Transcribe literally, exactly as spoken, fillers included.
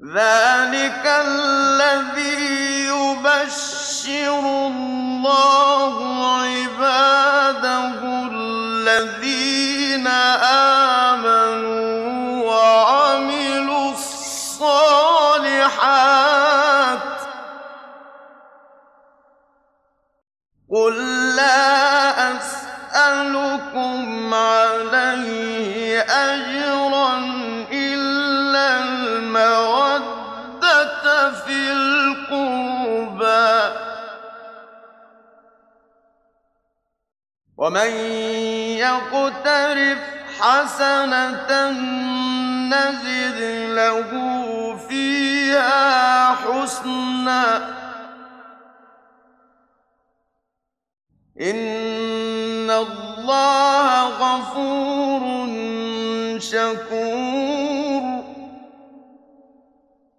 ذلك الذي يبشر الله عباده الذين آمنوا وعملوا الصالحات قل لا أسألكم عليه أجرا إلا المودة في القربى ومن يقترف حسنة نزد له فيها حسنا إن الله غفور شكور